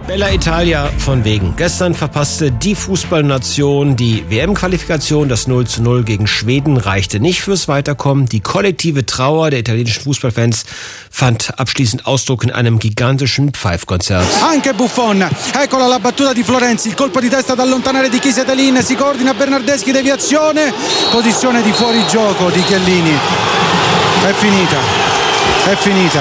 Bella Italia von wegen. Gestern verpasste die Fußballnation die WM-Qualifikation. Das 0:0 gegen Schweden reichte nicht fürs Weiterkommen. Die kollektive Trauer der italienischen Fußballfans fand abschließend Ausdruck in einem gigantischen Pfeifkonzert. Anche Buffon. Eccola la battuta di Florenzi. Il colpo di testa da allontanare di Kiese Dalin. Si coordina Bernardeschi, deviazione. Posizione di fuorigioco di Chiellini. È finita. È finita.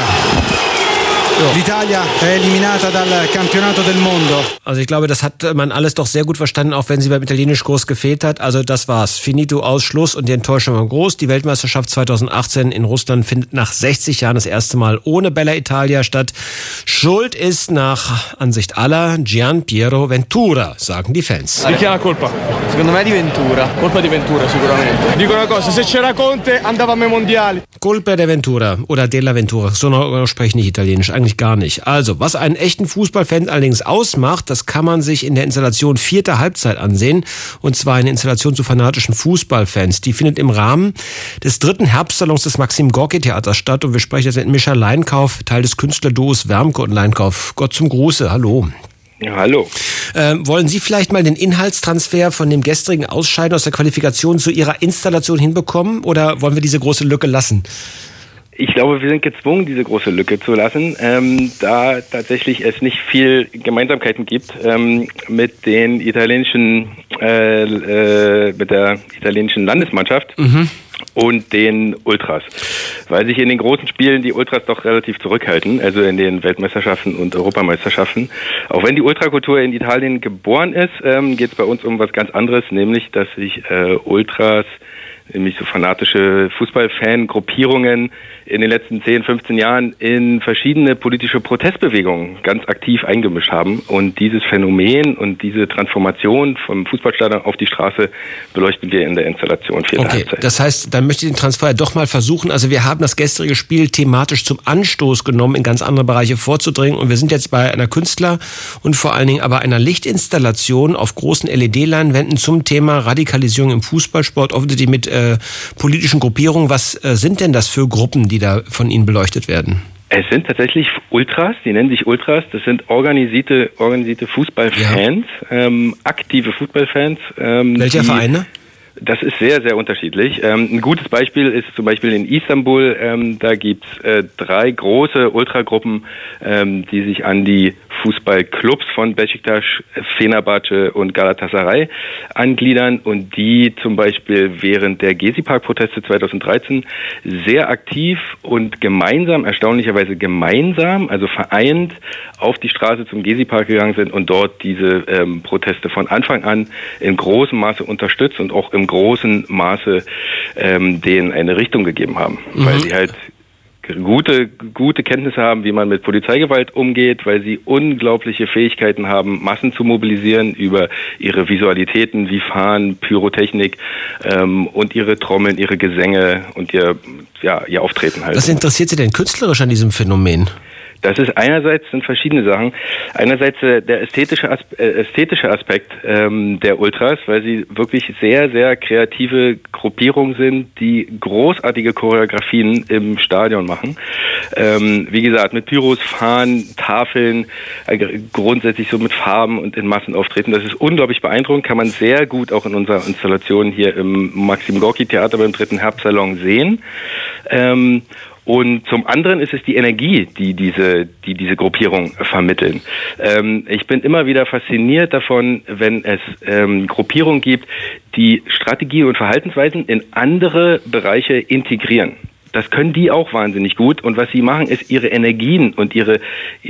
L'Italia è eliminata dal Campionato del Mondo. Also ich glaube, das hat man alles doch sehr gut verstanden, auch wenn sie beim Italienischkurs gefehlt hat. Also das war's. Finito, Ausschluss, und die Enttäuschung war groß. Die Weltmeisterschaft 2018 in Russland findet nach 60 Jahren das erste Mal ohne Bella Italia statt. Schuld ist nach Ansicht aller Gian Piero Ventura, sagen die Fans. Di chi è la colpa? Secondo me di Ventura. Colpa di Ventura sicuramente. Dico una cosa, se c'era Conte andavamo ai mondiali. Colpa de Ventura oder della Ventura. So spreche ich nicht Italienisch, eigentlich gar nicht. Also, was einen echten Fußballfan allerdings ausmacht, das kann man sich in der Installation Vierte Halbzeit ansehen. Und zwar eine Installation zu fanatischen Fußballfans. Die findet im Rahmen des 3. Herbstsalons des Maxim-Gorki-Theaters statt. Und wir sprechen jetzt mit Mischa Leinkauf, Teil des Künstlerduos Wermke und Leinkauf. Gott zum Gruße, hallo. Ja, hallo. Wollen Sie vielleicht mal den Inhaltstransfer von dem gestrigen Ausscheiden aus der Qualifikation zu Ihrer Installation hinbekommen? Oder wollen wir diese große Lücke lassen? Ich glaube, wir sind gezwungen, diese große Lücke zu lassen, da tatsächlich es nicht viel Gemeinsamkeiten gibt mit den italienischen, mit der italienischen Landesmannschaft. Und den Ultras, weil sich in den großen Spielen die Ultras doch relativ zurückhalten, also in den Weltmeisterschaften und Europameisterschaften. Auch wenn die Ultrakultur in Italien geboren ist, geht es bei uns um was ganz anderes, nämlich dass sich Ultras, nämlich so fanatische Fußballfan-Gruppierungen in den letzten 10, 15 Jahren in verschiedene politische Protestbewegungen ganz aktiv eingemischt haben. Und dieses Phänomen und diese Transformation vom Fußballstadion auf die Straße beleuchten wir in der Installation Vierte Halbzeit. Das heißt, dann möchte ich den Transfer doch mal versuchen. Also wir haben das gestrige Spiel thematisch zum Anstoß genommen, in ganz andere Bereiche vorzudringen. Und wir sind jetzt bei einer Künstler- und vor allen Dingen aber einer Lichtinstallation auf großen LED-Leinwänden zum Thema Radikalisierung im Fußballsport, offensichtlich mit politischen Gruppierungen. Was sind denn das für Gruppen, die da von Ihnen beleuchtet werden? Es sind tatsächlich Ultras, die nennen sich Ultras. Das sind organisierte Fußballfans, aktive Fußballfans. Welcher Vereine? Das ist sehr, sehr unterschiedlich. Ein gutes Beispiel ist zum Beispiel in Istanbul. Da gibt's 3 große Ultragruppen, die sich an die Fußballclubs von Beşiktaş, Fenerbahçe und Galatasaray angliedern und die zum Beispiel während der Gezi-Park-Proteste 2013 sehr aktiv und gemeinsam, erstaunlicherweise gemeinsam, also vereint auf die Straße zum Gezi-Park gegangen sind und dort diese Proteste von Anfang an in großem Maße unterstützt und auch im großen Maße denen eine Richtung gegeben haben, weil sie halt gute Kenntnisse haben, wie man mit Polizeigewalt umgeht, weil sie unglaubliche Fähigkeiten haben, Massen zu mobilisieren über ihre Visualitäten wie Fahnen, Pyrotechnik und ihre Trommeln, ihre Gesänge und ihr Auftreten halt. Was interessiert Sie denn künstlerisch an diesem Phänomen? Das ist sind verschiedene Sachen. Einerseits der ästhetische Aspekt der Ultras, weil sie wirklich sehr, sehr kreative Gruppierungen sind, die großartige Choreografien im Stadion machen. Wie gesagt, mit Pyros, Fahnen, Tafeln, grundsätzlich so mit Farben und in Massen auftreten. Das ist unglaublich beeindruckend, kann man sehr gut auch in unserer Installation hier im Maxim-Gorki-Theater beim 3. Herbstsalon sehen. Und zum anderen ist es die Energie, die diese Gruppierung vermitteln. Ich bin immer wieder fasziniert davon, wenn es Gruppierungen gibt, die Strategie und Verhaltensweisen in andere Bereiche integrieren. Das können die auch wahnsinnig gut. Und was sie machen, ist ihre Energien und ihr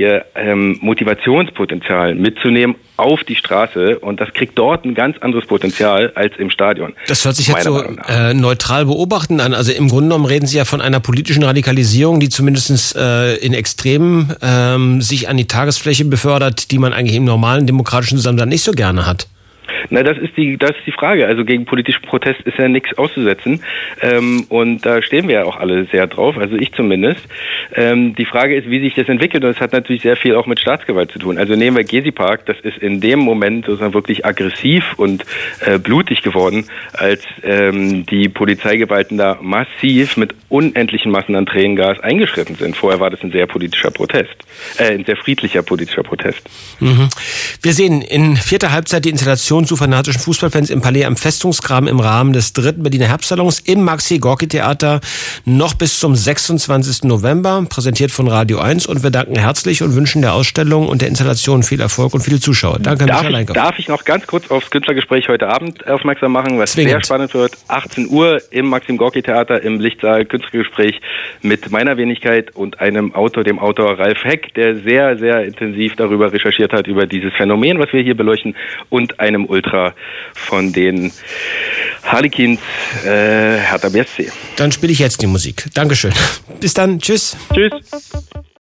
Motivationspotenzial mitzunehmen auf die Straße. Und das kriegt dort ein ganz anderes Potenzial als im Stadion. Das hört sich jetzt so neutral beobachten an. Also im Grunde genommen reden Sie ja von einer politischen Radikalisierung, die zumindest in Extremen sich an die Tagesfläche befördert, die man eigentlich im normalen demokratischen Zusammenhang nicht so gerne hat. Na, das ist die Frage. Also gegen politischen Protest ist ja nichts auszusetzen. Und da stehen wir ja auch alle sehr drauf, also ich zumindest. Die Frage ist, wie sich das entwickelt, und es hat natürlich sehr viel auch mit Staatsgewalt zu tun. Also nehmen wir Gezi-Park, das ist in dem Moment sozusagen wirklich aggressiv und blutig geworden, als die Polizeigewalten da massiv mit unendlichen Massen an Tränengas eingeschritten sind. Vorher war das ein sehr politischer Protest, ein sehr friedlicher politischer Protest. Mhm. Wir sehen in vierter Halbzeit die Installation zu fanatischen Fußballfans im Palais am Festungsgraben im Rahmen des 3. Berliner Herbstsalons im Maxi-Gorki-Theater noch bis zum 26. November, präsentiert von Radio 1. Und wir danken herzlich und wünschen der Ausstellung und der Installation viel Erfolg und viele Zuschauer. Danke, Michael Leinkauf. Darf ich noch ganz kurz aufs Künstlergespräch heute Abend aufmerksam machen, was sehr spannend wird. 18 Uhr im Maxim-Gorki-Theater im Lichtsaal, Künstlergespräch mit meiner Wenigkeit und dem Autor Ralf Heck, der sehr, sehr intensiv darüber recherchiert hat, über dieses Phänomen, was wir hier beleuchten, und einem Ultra von den Harlequins Hertha BSC. Dann spiele ich jetzt die Musik. Dankeschön. Bis dann. Tschüss. Tschüss.